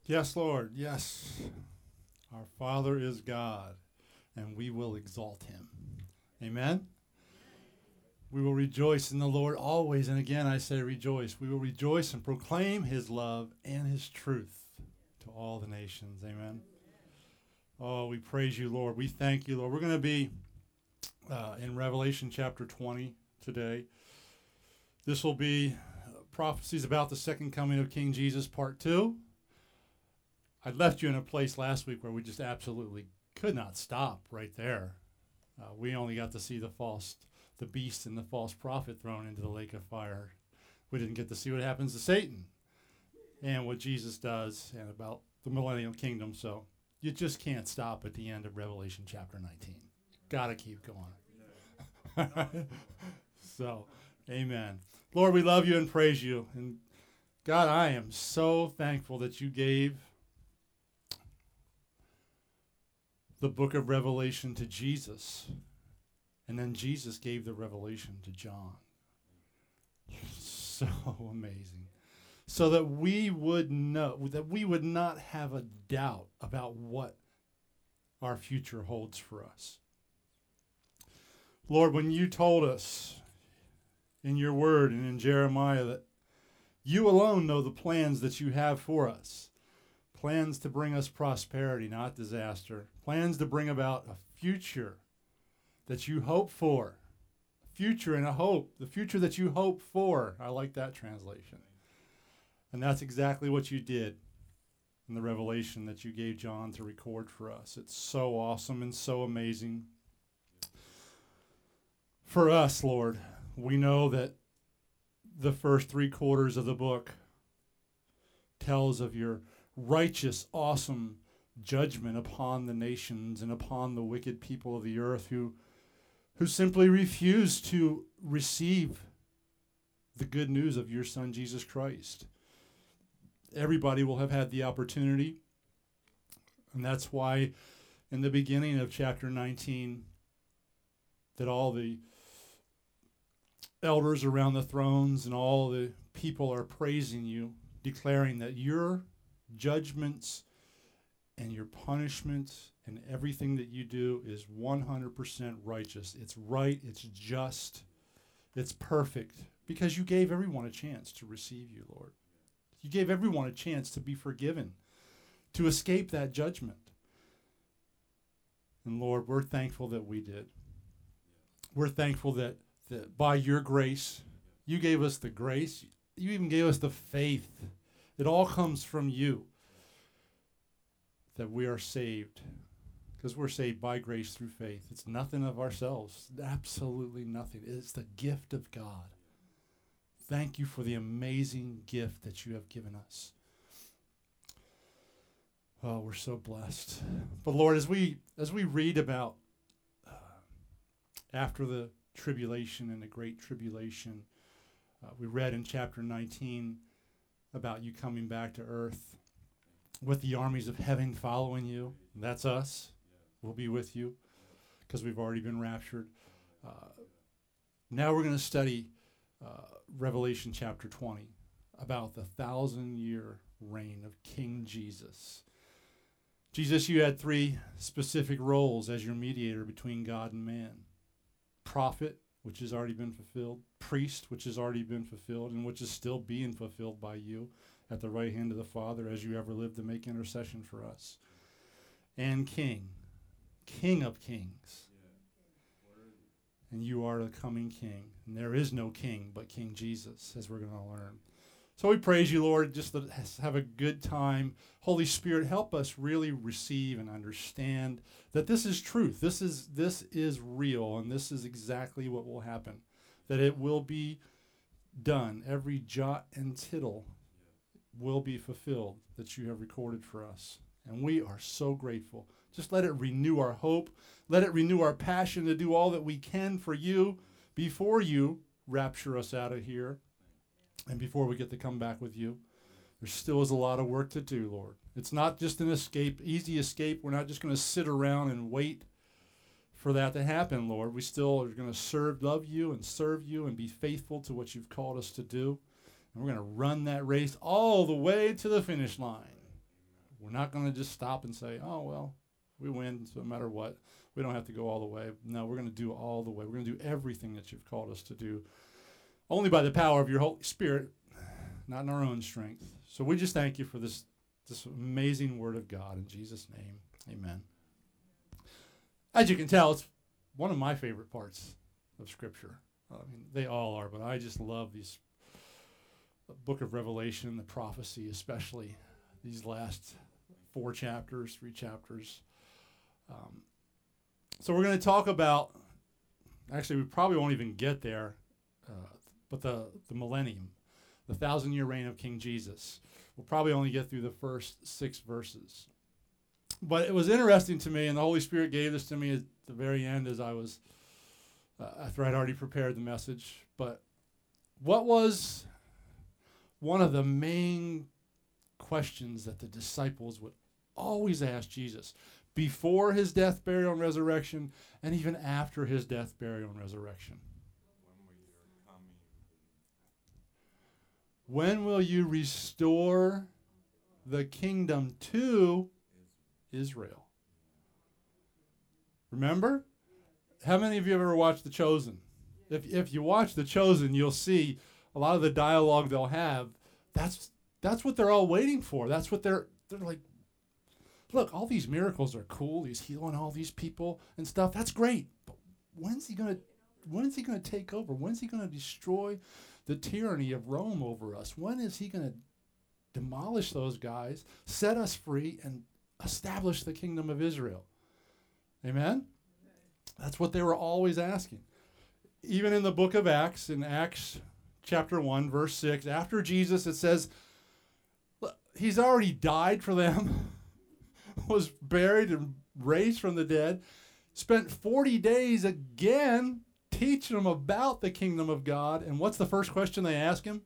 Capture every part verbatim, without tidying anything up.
Yes, Lord. Yes. Our Father is God, and we will exalt him. Amen. We will rejoice in the Lord always. And again, I say rejoice. We will rejoice and proclaim his love and his truth to all the nations. Amen. Oh, we praise you, Lord. We thank you, Lord. We're going to be uh, in Revelation chapter twenty today. This will be uh, prophecies about the second coming of King Jesus, part two. I left you in a place last week where we just absolutely could not stop right there. Uh, we only got to see the false, the beast and the false prophet thrown into the lake of fire. We didn't get to see what happens to Satan and what Jesus does and about the millennial kingdom. So you just can't stop at the end of Revelation chapter nineteen. Got to keep going. So, amen. Lord, we love you and praise you. And God, I am so thankful that you gave the book of Revelation to Jesus, and then Jesus gave the revelation to John. So amazing. So that we would know, that we would not have a doubt about what our future holds for us. Lord, when you told us in your word and in Jeremiah that you alone know the plans that you have for us, plans to bring us prosperity, not disaster. Plans to bring about a future that you hope for. A future and a hope. The future that you hope for. I like that translation. And that's exactly what you did in the revelation that you gave John to record for us. It's so awesome and so amazing. For us, Lord, we know that the first three quarters of the book tells of your righteous, awesome judgment upon the nations and upon the wicked people of the earth who, who simply refuse to receive the good news of your Son, Jesus Christ. Everybody will have had the opportunity, and that's why in the beginning of chapter nineteen that all the elders around the thrones and all the people are praising you, declaring that your judgments and your punishments and everything that you do is one hundred percent righteous. It's right, it's just, it's perfect, because you gave everyone a chance to receive you, Lord. You gave everyone a chance to be forgiven, to escape that judgment. And Lord, we're thankful that we did. We're thankful that, that by your grace, you gave us the grace, you even gave us the faith. It all comes from you that we are saved, because we're saved by grace through faith. It's nothing of ourselves, absolutely nothing. It's the gift of God. Thank you for the amazing gift that you have given us. Oh, we're so blessed. But Lord, as we as we read about uh, after the tribulation and the great tribulation, uh, we read in chapter nineteen about you coming back to earth with the armies of heaven following you. That's us. We'll be with you because we've already been raptured. Uh, now we're going to study uh, Revelation chapter twenty about the thousand-year reign of King Jesus. Jesus, you had three specific roles as your mediator between God and man. Prophet, which has already been fulfilled. Priest, which has already been fulfilled and which is still being fulfilled by you at the right hand of the Father as you ever lived to make intercession for us. And King, King of kings. And you are the coming King. And there is no king but King Jesus, as we're going to learn. So we praise you, Lord. Just let us have a good time. Holy Spirit, help us really receive and understand that this is truth. This is this is real, and this is exactly what will happen. That it will be done. Every jot and tittle will be fulfilled that you have recorded for us. And we are so grateful. Just let it renew our hope. Let it renew our passion to do all that we can for you before you rapture us out of here. And before we get to come back with you, there still is a lot of work to do, Lord. It's not just an escape, easy escape. We're not just going to sit around and wait for that to happen, Lord. We still are going to serve, love you and serve you and be faithful to what you've called us to do. And we're going to run that race all the way to the finish line. We're not going to just stop and say, oh, well, we win, so no matter what. We don't have to go all the way. No, we're going to do all the way. We're going to do everything that you've called us to do, only by the power of your Holy Spirit, not in our own strength. So we just thank you for this, this amazing word of God. In Jesus' name, amen. As you can tell, it's one of my favorite parts of Scripture. I mean, they all are, but I just love these the book of Revelation, the prophecy, especially these last four chapters, three chapters. Um, so we're going to talk about, actually, we probably won't even get there, uh, but the, the millennium, the thousand-year reign of King Jesus. We'll probably only get through the first six verses. But it was interesting to me, and the Holy Spirit gave this to me at the very end as I was, uh, after I'd already prepared the message. But what was one of the main questions that the disciples would always ask Jesus before his death, burial, and resurrection, and even after his death, burial, and resurrection? When will you restore the kingdom to Israel? Remember? How many of you have ever watched The Chosen? If if you watch The Chosen, you'll see a lot of the dialogue they'll have. That's that's what they're all waiting for. That's what they're they're like. Look, all these miracles are cool. He's healing all these people and stuff. That's great. But when's he gonna when is he gonna take over? When's he gonna destroy the tyranny of Rome over us? When is he gonna demolish those guys, set us free, and establish the kingdom of Israel? Amen? That's what they were always asking. Even in the book of Acts, in Acts chapter one, verse six, after Jesus, it says, he's already died for them, was buried and raised from the dead, spent forty days again teaching them about the kingdom of God. And what's the first question they ask him?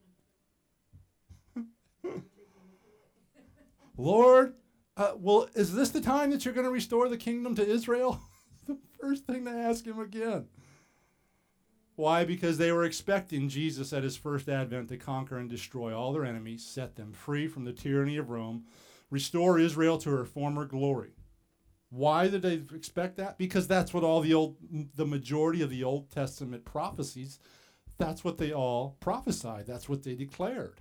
Lord, uh, well, is this the time that you're going to restore the kingdom to Israel? The first thing they ask him again. Why? Because they were expecting Jesus at his first advent to conquer and destroy all their enemies, set them free from the tyranny of Rome, restore Israel to her former glory. Why did they expect that? Because that's what all the old, the majority of the Old Testament prophecies, that's what they all prophesied. That's what they declared.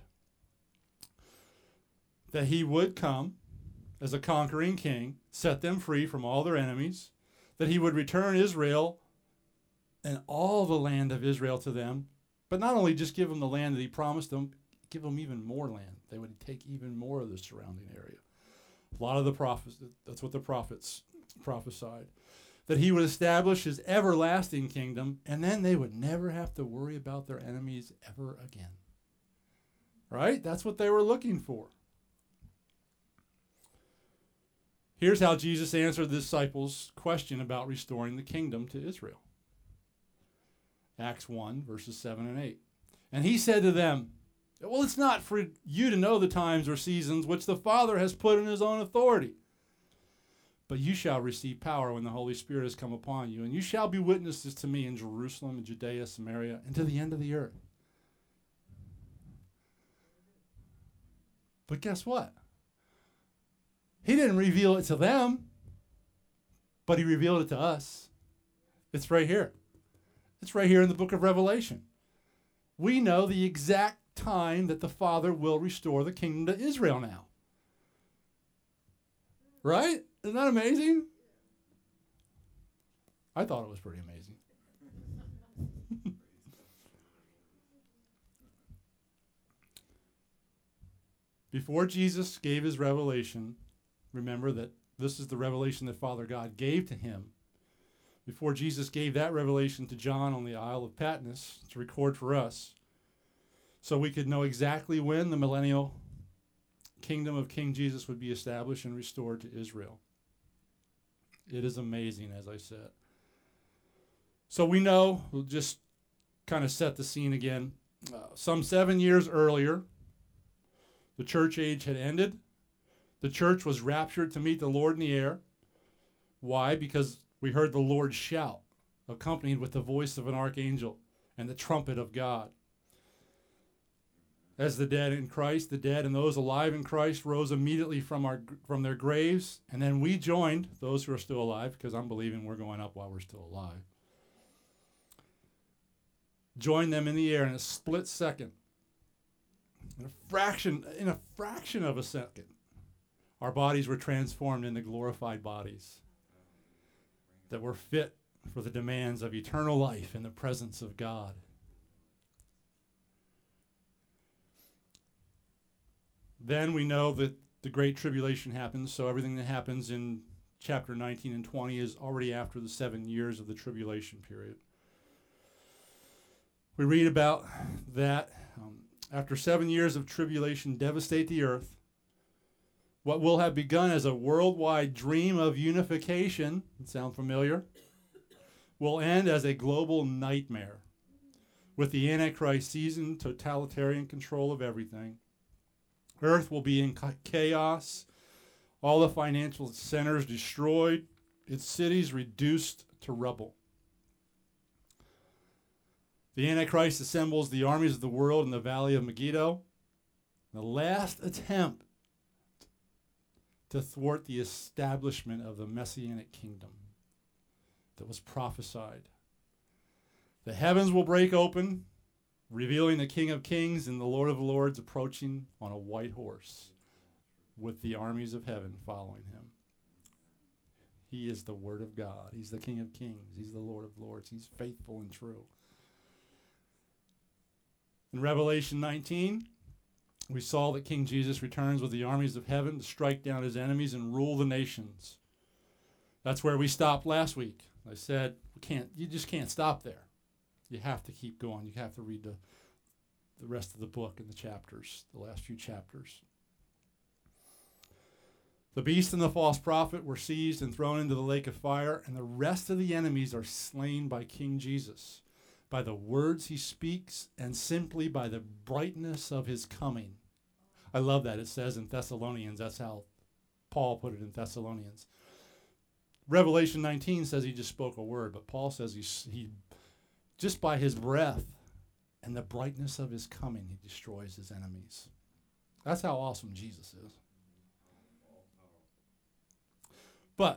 That he would come as a conquering king, set them free from all their enemies, that he would return Israel and all the land of Israel to them, but not only just give them the land that he promised them, give them even more land. They would take even more of the surrounding area. A lot of the prophets, that's what the prophets prophesied. That he would establish his everlasting kingdom, and then they would never have to worry about their enemies ever again. Right? That's what they were looking for. Here's how Jesus answered the disciples' question about restoring the kingdom to Israel. Acts one, verses seven and eight. And he said to them, well, it's not for you to know the times or seasons which the Father has put in his own authority. But you shall receive power when the Holy Spirit has come upon you, and you shall be witnesses to me in Jerusalem and Judea, Samaria, and to the end of the earth. But guess what? He didn't reveal it to them, but he revealed it to us. It's right here. It's right here in the book of Revelation. We know the exact time that the Father will restore the kingdom to Israel now. Right? Isn't that amazing? I thought it was pretty amazing. Before Jesus gave his revelation, remember that this is the revelation that Father God gave to him. Before Jesus gave that revelation to John on the Isle of Patmos to record for us, so we could know exactly when the millennial kingdom of King Jesus would be established and restored to Israel. It is amazing, as I said. So we know, we'll just kind of set the scene again. Uh, some seven years earlier, the church age had ended. The church was raptured to meet the Lord in the air. Why? Because we heard the Lord shout, accompanied with the voice of an archangel and the trumpet of God. As the dead in Christ, the dead and those alive in Christ rose immediately from our from their graves, and then we joined those who are still alive, because I'm believing we're going up while we're still alive. Joined them in the air in a split second. In a fraction, in a fraction of a second, our bodies were transformed into glorified bodies that were fit for the demands of eternal life in the presence of God. Then we know that the Great Tribulation happens, so everything that happens in chapter nineteen and twenty is already after the seven years of the tribulation period. We read about that um, after seven years of tribulation devastate the earth, what will have begun as a worldwide dream of unification, sound familiar, will end as a global nightmare, with the Antichrist seizing totalitarian control of everything. Earth will be in chaos, all the financial centers destroyed, its cities reduced to rubble. The Antichrist assembles the armies of the world in the valley of Megiddo, the last attempt to thwart the establishment of the Messianic kingdom that was prophesied. The heavens will break open, revealing the King of Kings and the Lord of Lords approaching on a white horse with the armies of heaven following him. He is the Word of God. He's the King of Kings. He's the Lord of Lords. He's faithful and true. In Revelation nineteen, we saw that King Jesus returns with the armies of heaven to strike down his enemies and rule the nations. That's where we stopped last week. I said, we can't, you just can't stop there. You have to keep going. You have to read the, the rest of the book and the chapters, the last few chapters. The beast and the false prophet were seized and thrown into the lake of fire, and the rest of the enemies are slain by King Jesus, by the words he speaks, and simply by the brightness of his coming. I love that. It says in Thessalonians, that's how Paul put it in Thessalonians. Revelation nineteen says he just spoke a word, but Paul says he, he just by his breath and the brightness of his coming, he destroys his enemies. That's how awesome Jesus is. But,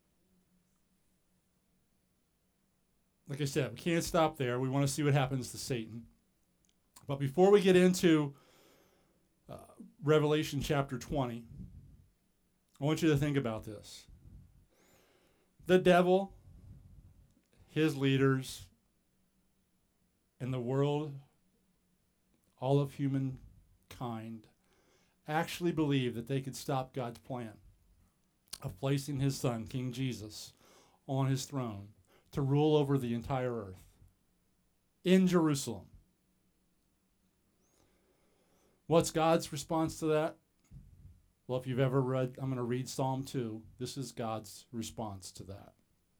like I said, we can't stop there. We want to see what happens to Satan. But before we get into uh, Revelation chapter twenty, I want you to think about this. The devil, his leaders, and the world, all of humankind, actually believed that they could stop God's plan of placing his son, King Jesus, on his throne to rule over the entire earth in Jerusalem. What's God's response to that? Well, if you've ever read, I'm going to read Psalm two. This is God's response to that.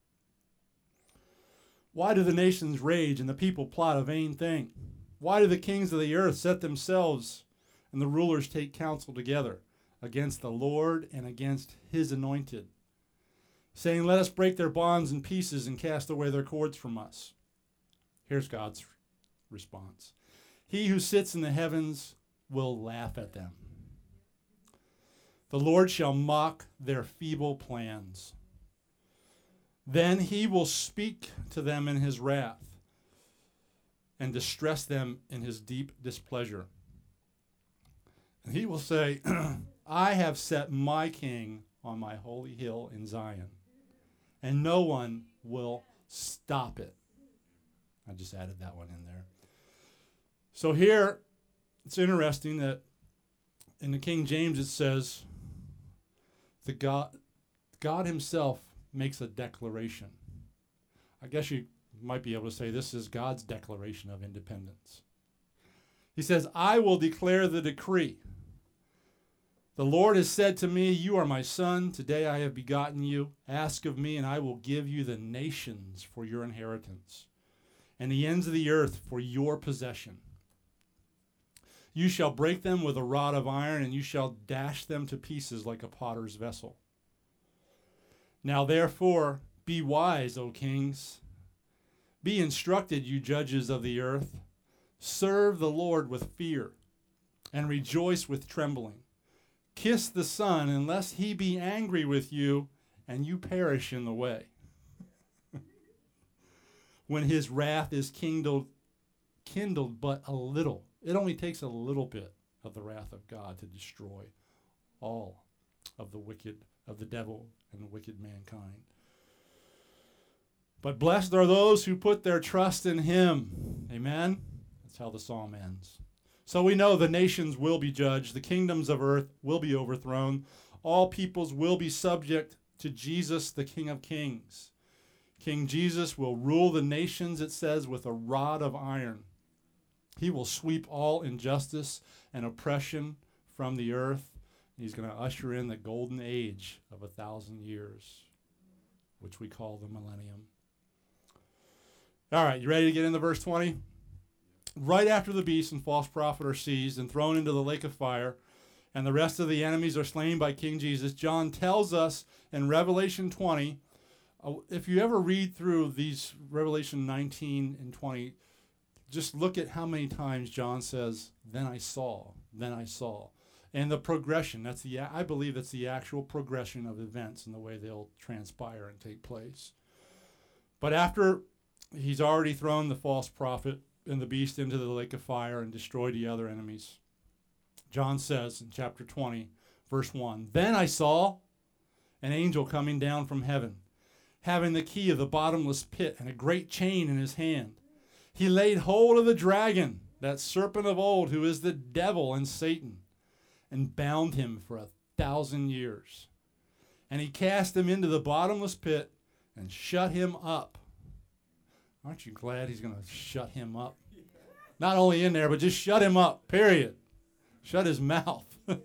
Why do the nations rage and the people plot a vain thing? Why do the kings of the earth set themselves and the rulers take counsel together against the Lord and against his anointed, saying, let us break their bonds in pieces and cast away their cords from us? Here's God's response. He who sits in the heavens will laugh at them. The Lord shall mock their feeble plans. Then he will speak to them in his wrath and distress them in his deep displeasure. And he will say, I have set my king on my holy hill in Zion, and no one will stop it. I just added that one in there. So here, it's interesting that in the King James it says, the God, God himself makes a declaration. I guess you might be able to say this is God's declaration of independence. He says, I will declare the decree. The Lord has said to me, you are my son. Today I have begotten you. Ask of me, and I will give you the nations for your inheritance, and the ends of the earth for your possession. You shall break them with a rod of iron, and you shall dash them to pieces like a potter's vessel. Now therefore, be wise, O kings. Be instructed, you judges of the earth. Serve the Lord with fear, and rejoice with trembling. Kiss the Son, unless he be angry with you, and you perish in the way. When his wrath is kindled, kindled but a little. It only takes a little bit of the wrath of God to destroy all of the wicked, of the devil and the wicked mankind. But blessed are those who put their trust in him. Amen? That's how the psalm ends. So we know the nations will be judged. The kingdoms of earth will be overthrown. All peoples will be subject to Jesus, the King of Kings. King Jesus will rule the nations, it says, with a rod of iron. He will sweep all injustice and oppression from the earth. He's going to usher in the golden age of a thousand years, which we call the millennium. All right, you ready to get into verse twenty? Right after the beast and false prophet are seized and thrown into the lake of fire, and the rest of the enemies are slain by King Jesus, John tells us in Revelation twenty, uh, if you ever read through these Revelation nineteen and twenty, just look at how many times John says, then I saw, then I saw. And the progression, that's the I believe that's the actual progression of events and the way they'll transpire and take place. But after he's already thrown the false prophet and the beast into the lake of fire and destroyed the other enemies, John says in chapter twenty, verse one, then I saw an angel coming down from heaven, having the key of the bottomless pit and a great chain in his hand. He laid hold of the dragon, that serpent of old, who is the devil and Satan, and bound him for a thousand years. And he cast him into the bottomless pit and shut him up. Aren't you glad he's going to shut him up? Not only in there, but just shut him up, period. Shut his mouth.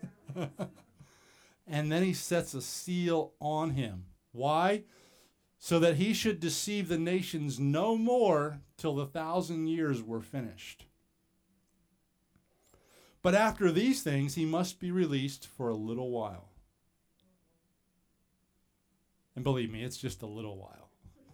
And then he sets a seal on him. Why? So that he should deceive the nations no more till the thousand years were finished. But after these things, he must be released for a little while. And believe me, it's just a little while.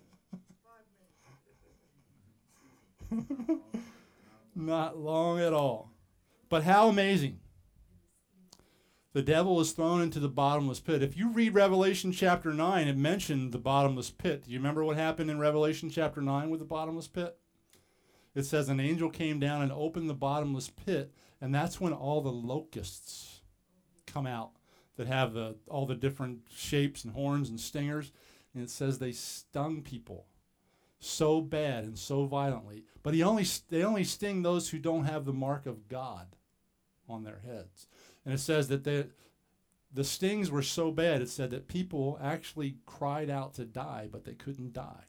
Not long at all. But how amazing. The devil is thrown into the bottomless pit. If you read Revelation chapter nine, it mentioned the bottomless pit. Do you remember what happened in Revelation chapter nine with the bottomless pit? It says an angel came down and opened the bottomless pit, and that's when all the locusts come out that have the all the different shapes and horns and stingers. And it says they stung people so bad and so violently. But he only they only sting those who don't have the mark of God on their heads. And it says that they, the stings were so bad, it said that people actually cried out to die, but they couldn't die.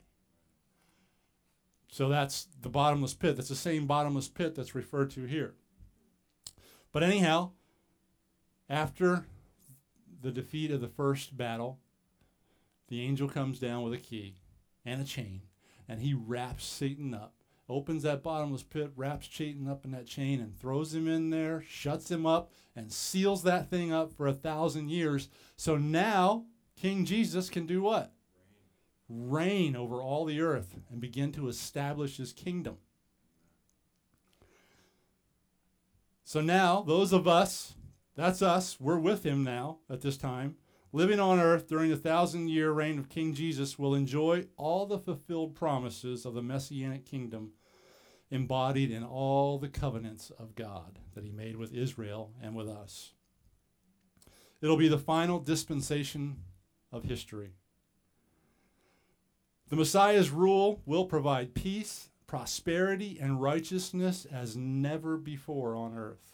So that's the bottomless pit. That's the same bottomless pit that's referred to here. But anyhow, after the defeat of the first battle, the angel comes down with a key and a chain, and he wraps Satan up, opens that bottomless pit, wraps Satan up in that chain, and throws him in there, shuts him up, and seals that thing up for a thousand years. So now King Jesus can do what? Reign over all the earth and begin to establish his kingdom. So now, those of us, that's us, we're with him now at this time, living on earth during the thousand-year reign of King Jesus, will enjoy all the fulfilled promises of the Messianic kingdom embodied in all the covenants of God that he made with Israel and with us. It'll be the final dispensation of history. The Messiah's rule will provide peace, prosperity, and righteousness as never before on earth.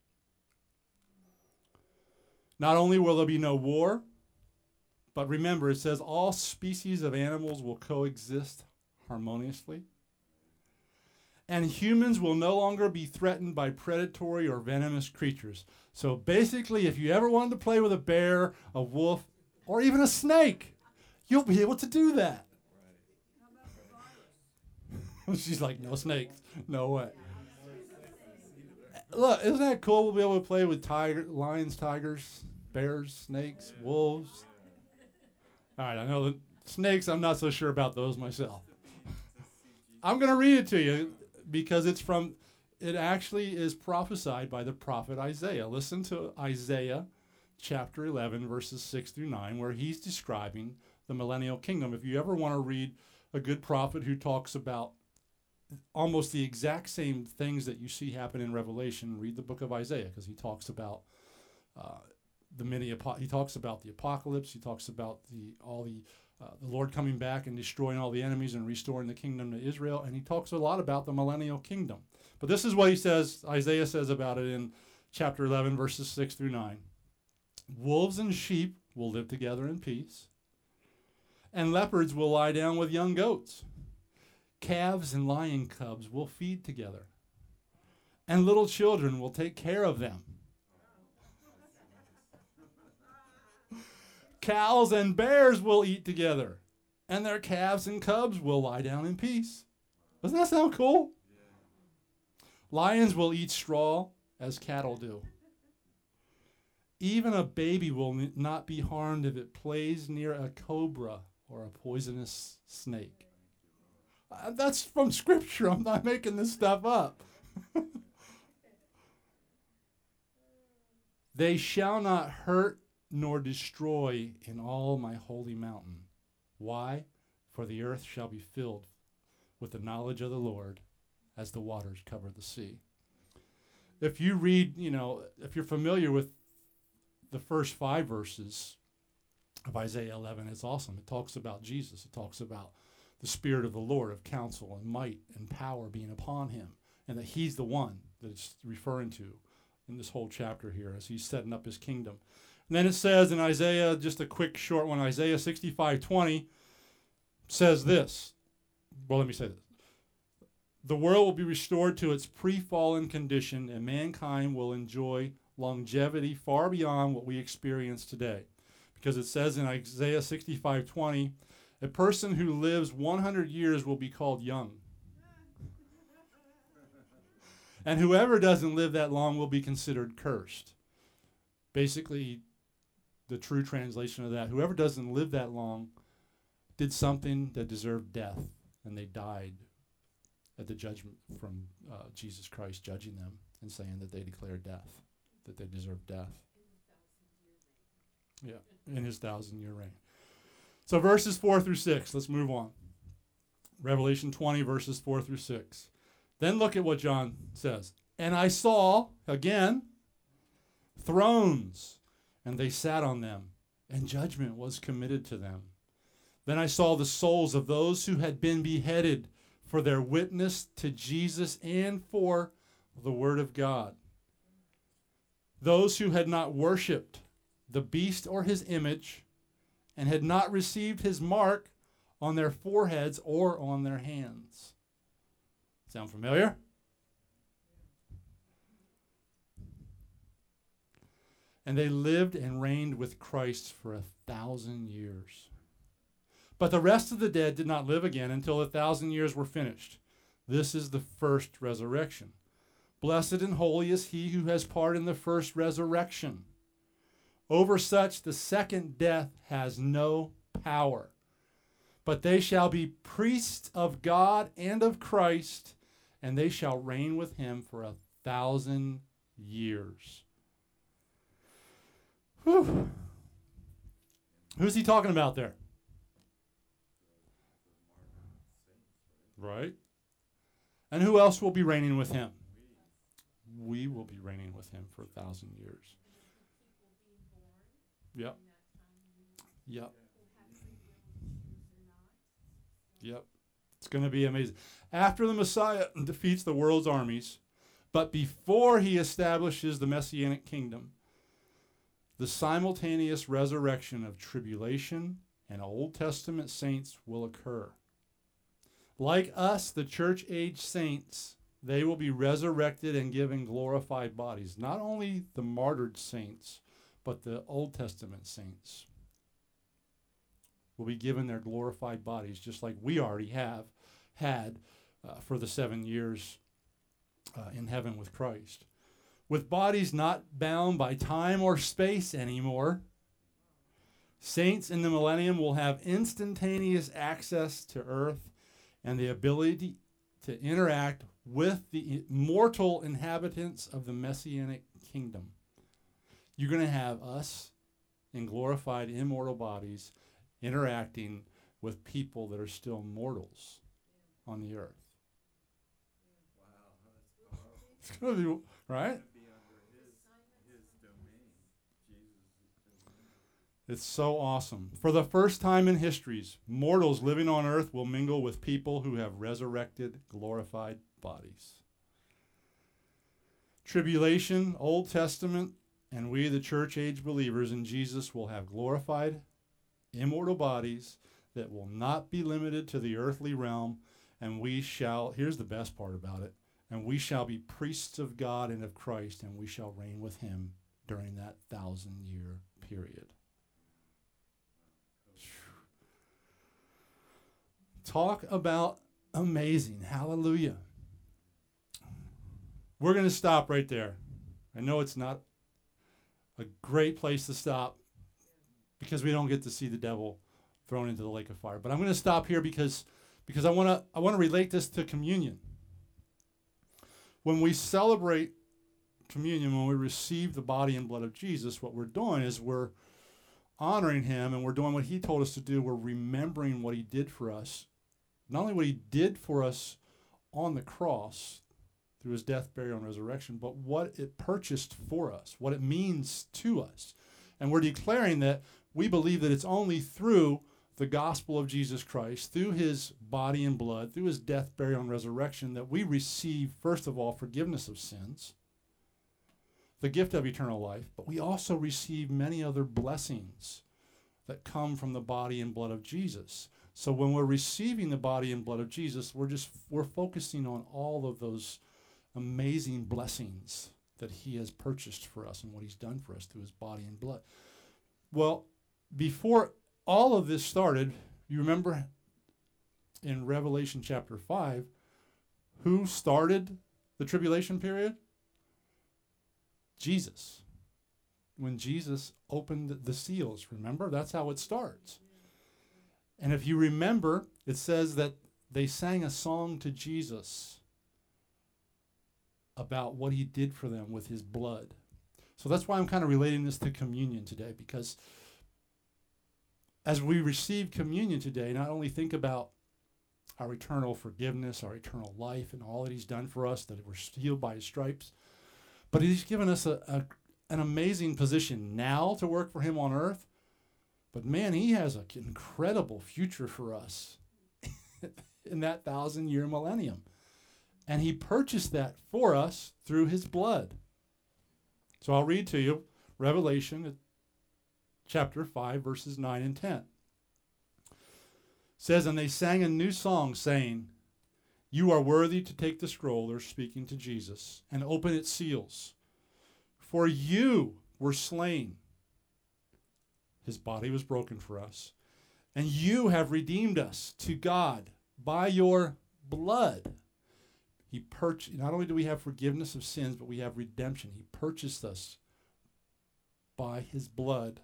Not only will there be no war, but remember, it says all species of animals will coexist harmoniously. And humans will no longer be threatened by predatory or venomous creatures. So basically, if you ever wanted to play with a bear, a wolf, or even a snake, you'll be able to do that. She's like, no snakes. No way. Look, isn't that cool? We'll be able to play with tiger, lions, tigers, bears, snakes, wolves. All right, I know the snakes, I'm not so sure about those myself. I'm going to read it to you because it's from, It actually is prophesied by the prophet Isaiah. Listen to Isaiah chapter eleven, verses six through nine, where he's describing the millennial kingdom. If you ever want to read a good prophet who talks about almost the exact same things that you see happen in Revelation, read the book of Isaiah, because he talks about uh, the many. Apo- he talks about the apocalypse. He talks about the all the uh, the Lord coming back and destroying all the enemies and restoring the kingdom to Israel. And he talks a lot about the millennial kingdom. But this is what he says. Isaiah says about it in chapter eleven, verses six through nine. Wolves and sheep will live together in peace, and leopards will lie down with young goats. Calves and lion cubs will feed together, and little children will take care of them. Cows and bears will eat together, and their calves and cubs will lie down in peace. Doesn't that sound cool? Lions will eat straw as cattle do. Even a baby will n- not be harmed if it plays near a cobra or a poisonous snake. Uh, that's from Scripture. I'm not making this stuff up. They shall not hurt nor destroy in all my holy mountain. Why? For the earth shall be filled with the knowledge of the Lord as the waters cover the sea. If you read, you know, if you're familiar with the first five verses of Isaiah eleven, it's awesome. It talks about Jesus. It talks about the Spirit of the Lord of counsel and might and power being upon him, and that he's the one that it's referring to in this whole chapter here as he's setting up his kingdom. And then it says in Isaiah, just a quick short one, Isaiah sixty-five twenty says this. Well, let me say this. The world will be restored to its pre-fallen condition, and mankind will enjoy longevity far beyond what we experience today. Because it says in Isaiah sixty-five twenty, a person who lives one hundred years will be called young. And whoever doesn't live that long will be considered cursed. Basically, the true translation of that, whoever doesn't live that long did something that deserved death, and they died at the judgment from uh, Jesus Christ judging them and saying that they declared death, that they deserved death. Yeah, in his thousand-year reign. So verses four through six, let's move on. Revelation twenty, verses four through six. Then look at what John says. And I saw, again, thrones, and they sat on them, and judgment was committed to them. Then I saw the souls of those who had been beheaded for their witness to Jesus and for the word of God. Those who had not worshipped the beast or his image, and had not received his mark on their foreheads or on their hands. Sound familiar? And they lived and reigned with Christ for a thousand years. But the rest of the dead did not live again until a thousand years were finished. This is the first resurrection. Blessed and holy is he who has part in the first resurrection. Over such the second death has no power. But they shall be priests of God and of Christ, and they shall reign with him for a thousand years. Whew. Who's he talking about there? Right? And who else will be reigning with him? We will be reigning with him for a thousand years. Yep. Yep. Yep. It's going to be amazing. After the Messiah defeats the world's armies, but before he establishes the Messianic kingdom, the simultaneous resurrection of tribulation and Old Testament saints will occur. Like us, the church age saints, they will be resurrected and given glorified bodies. Not only the martyred saints, but the Old Testament saints will be given their glorified bodies, just like we already have had uh, for the seven years uh, in heaven with Christ. With bodies not bound by time or space anymore, saints in the millennium will have instantaneous access to earth and the ability to interact with the mortal inhabitants of the Messianic kingdom. You're going to have us in glorified immortal bodies interacting with people that are still mortals on the earth. Wow, that's It's going to be, right? be under his, his domain. Jesus' domain. It's so awesome. For the first time in histories, mortals living on earth will mingle with people who have resurrected, glorified bodies. Tribulation, Old Testament, and we, the church age believers in Jesus, will have glorified, immortal bodies that will not be limited to the earthly realm, and we shall, here's the best part about it, and we shall be priests of God and of Christ, and we shall reign with him during that thousand-year period. Talk about amazing. Hallelujah. We're going to stop right there. I know it's not a great place to stop because we don't get to see the devil thrown into the lake of fire. But I'm going to stop here because, because I want to I want to relate this to communion. When we celebrate communion, when we receive the body and blood of Jesus, what we're doing is we're honoring him and we're doing what he told us to do. We're remembering what he did for us. Not only what he did for us on the cross through his death, burial, and resurrection, but what it purchased for us, what it means to us. And we're declaring that we believe that it's only through the gospel of Jesus Christ, through his body and blood, through his death, burial, and resurrection, that we receive, first of all, forgiveness of sins, the gift of eternal life, but we also receive many other blessings that come from the body and blood of Jesus. So when we're receiving the body and blood of Jesus, we're just we're focusing on all of those amazing blessings that he has purchased for us and what he's done for us through his body and blood. Well, before all of this started, you remember in Revelation chapter five, who started the tribulation period? Jesus. When Jesus opened the seals, remember? That's how it starts. And if you remember, it says that they sang a song to Jesus about what he did for them with his blood. So that's why I'm kind of relating this to communion today, because as we receive communion today, not only think about our eternal forgiveness, our eternal life, and all that he's done for us, that we're healed by his stripes, but he's given us a, a an amazing position now to work for him on earth. But man, he has an incredible future for us in that thousand-year millennium. And he purchased that for us through his blood. So I'll read to you Revelation chapter five, verses nine and ten. It says, and they sang a new song, saying, you are worthy to take the scroll, they're speaking to Jesus, and open its seals. For you were slain. His body was broken for us. And you have redeemed us to God by your blood. He purchased, not only do we have forgiveness of sins, but we have redemption. He purchased us by his blood.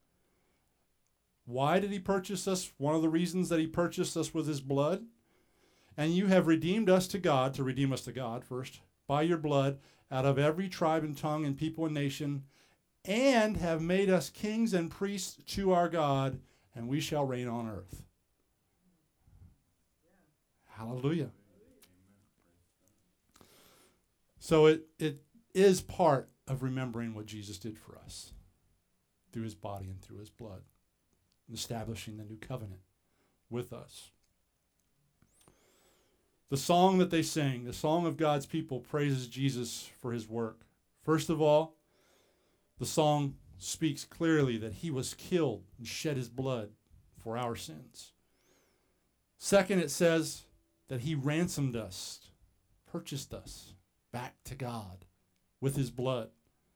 Why did he purchase us? One of the reasons that he purchased us was his blood. And you have redeemed us to God, to redeem us to God first, by your blood, out of every tribe and tongue and people and nation, and have made us kings and priests to our God, and we shall reign on earth. Yeah. Hallelujah. So it, it is part of remembering what Jesus did for us through his body and through his blood, and establishing the new covenant with us. The song that they sing, the song of God's people, praises Jesus for his work. First of all, the song speaks clearly that he was killed and shed his blood for our sins. Second, it says that he ransomed us, purchased us back to God with his blood.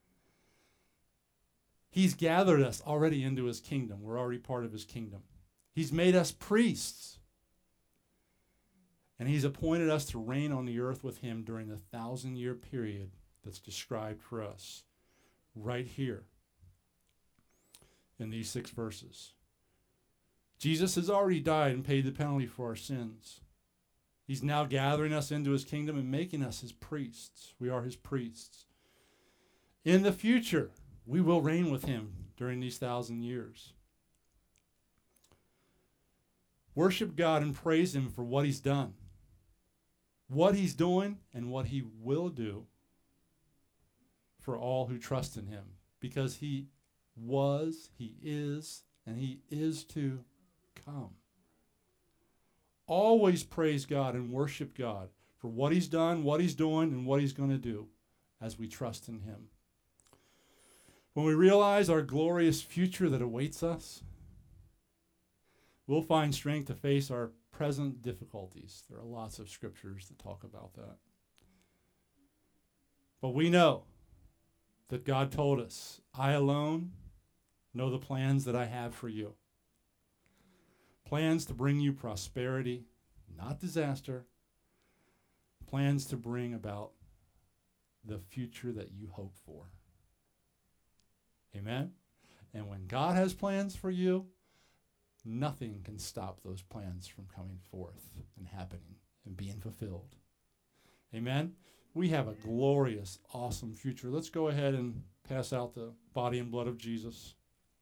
He's gathered us already into his kingdom. We're already part of his kingdom. He's made us priests. And he's appointed us to reign on the earth with him during the thousand-year period that's described for us right here in these six verses. Jesus has already died and paid the penalty for our sins. He's now gathering us into his kingdom and making us his priests. We are his priests. In the future, we will reign with him during these thousand years. Worship God and praise him for what he's done, what he's doing, and what he will do for all who trust in him. Because he was, he is, and he is to come. Always praise God and worship God for what he's done, what he's doing, and what he's going to do as we trust in him. When we realize our glorious future that awaits us, we'll find strength to face our present difficulties. There are lots of scriptures that talk about that. But we know that God told us, I alone know the plans that I have for you. Plans to bring you prosperity, not disaster. Plans to bring about the future that you hope for. Amen? And when God has plans for you, nothing can stop those plans from coming forth and happening and being fulfilled. Amen? We have a glorious, awesome future. Let's go ahead and pass out the body and blood of Jesus.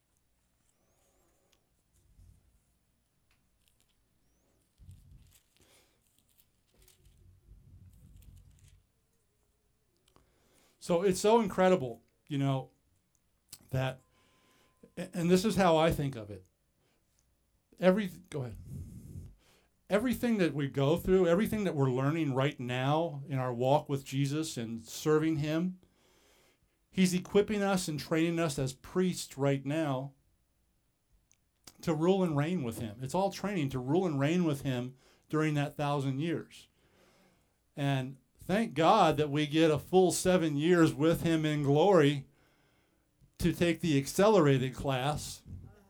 So it's so incredible, you know, that, and this is how I think of it. Every, go ahead. Everything that we go through, everything that we're learning right now in our walk with Jesus and serving him, he's equipping us and training us as priests right now to rule and reign with him. It's all training to rule and reign with him during that thousand years. And thank God that we get a full seven years with him in glory to take the accelerated class.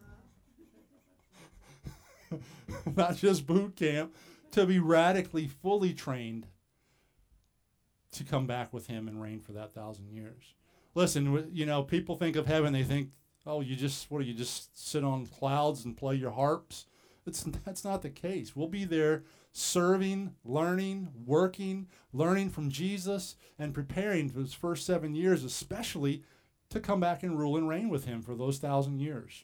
Not just boot camp, to be radically fully trained to come back with him and reign for that thousand years. Listen, you know, people think of heaven, they think, oh, you just, what do you just sit on clouds and play your harps? It's, that's not the case. We'll be there serving, learning, working, learning from Jesus, and preparing for his first seven years, especially to come back and rule and reign with him for those thousand years.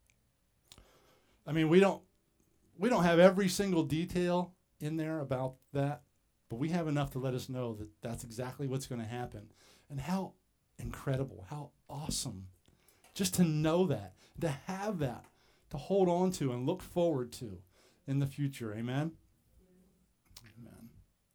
I mean, we don't, We don't have every single detail in there about that, but we have enough to let us know that that's exactly what's going to happen. And how incredible, how awesome, just to know that, to have that, to hold on to and look forward to in the future. Amen? Amen.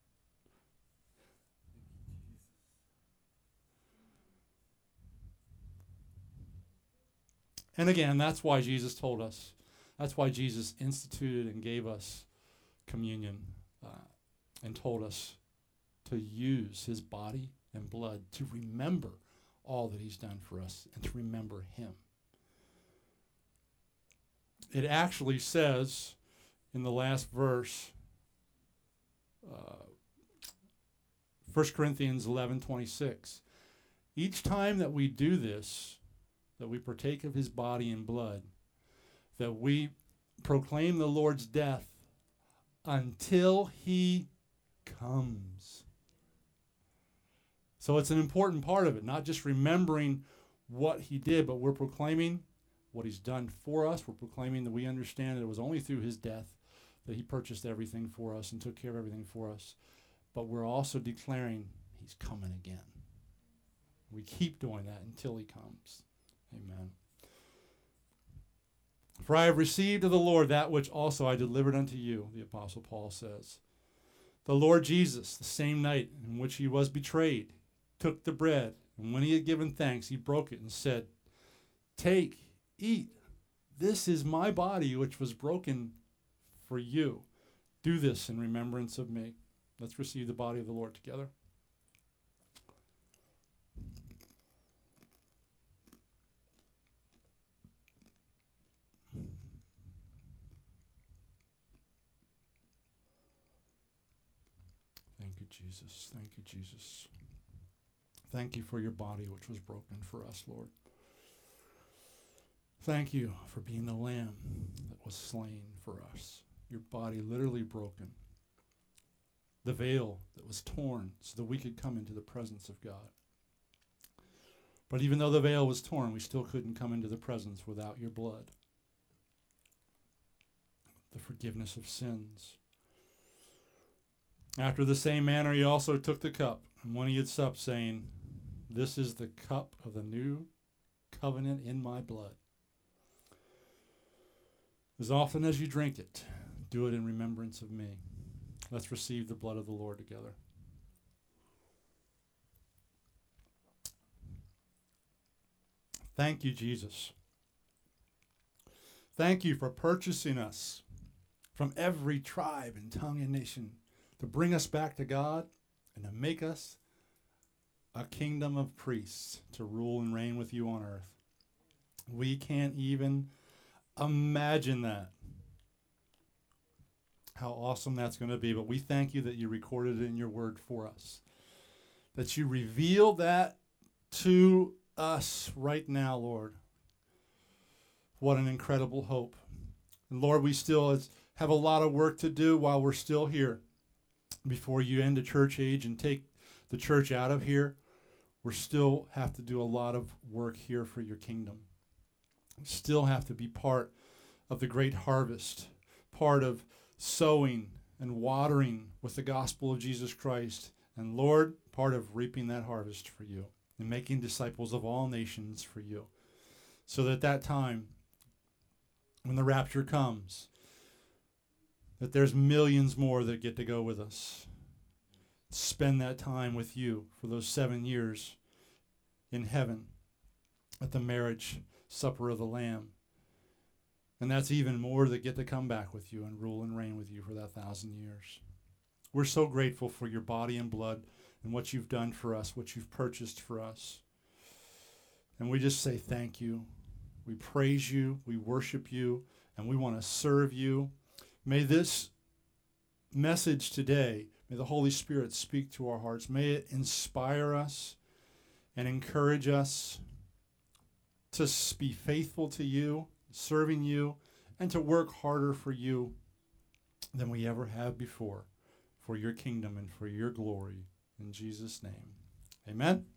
And again, that's why Jesus told us. That's why Jesus instituted and gave us communion uh, and told us to use his body and blood to remember all that he's done for us and to remember him. It actually says in the last verse, uh, First Corinthians eleven twenty-six, each time that we do this, that we partake of his body and blood, that we proclaim the Lord's death until he comes. So it's an important part of it, not just remembering what he did, but we're proclaiming what he's done for us. We're proclaiming that we understand that it was only through his death that he purchased everything for us and took care of everything for us. But we're also declaring he's coming again. We keep doing that until he comes. Amen. For I have received of the Lord that which also I delivered unto you, the Apostle Paul says. The Lord Jesus, the same night in which he was betrayed, took the bread, and when he had given thanks, he broke it and said, take, eat. This is my body which was broken for you. Do this in remembrance of me. Let's receive the body of the Lord together. Thank you, Jesus. Thank you, Jesus. Thank you for your body which was broken for us, Lord. Thank you for being the lamb that was slain for us. Your body literally broken the veil that was torn so that we could come into the presence of God. But even though the veil was torn, we still couldn't come into the presence without your blood. The forgiveness of sins. After the same manner, he also took the cup, and when he had supped, saying, "This is the cup of the new covenant in my blood. As often as you drink it, do it in remembrance of me." Let's receive the blood of the Lord together. Thank you, Jesus. Thank you for purchasing us from every tribe and tongue and nation to bring us back to God and to make us a kingdom of priests to rule and reign with you on earth. We can't even imagine that, how awesome that's going to be. But we thank you that you recorded it in your word for us, that you revealed that to us right now, Lord. What an incredible hope. And Lord, we still have a lot of work to do while we're still here. Before you end the church age and take the church out of here, we still have to do a lot of work here for your kingdom. We still have to be part of the great harvest, part of sowing and watering with the gospel of Jesus Christ, and Lord, part of reaping that harvest for you and making disciples of all nations for you, so that that time when the rapture comes, that there's millions more that get to go with us, spend that time with you for those seven years in heaven at the marriage supper of the Lamb. And that's even more that get to come back with you and rule and reign with you for that thousand years. We're so grateful for your body and blood and what you've done for us, what you've purchased for us. And we just say thank you. We praise you, we worship you, and we want to serve you. May this message today, may the Holy Spirit speak to our hearts. May it inspire us and encourage us to be faithful to you, serving you, and to work harder for you than we ever have before, for your kingdom and for your glory. In Jesus' name, amen.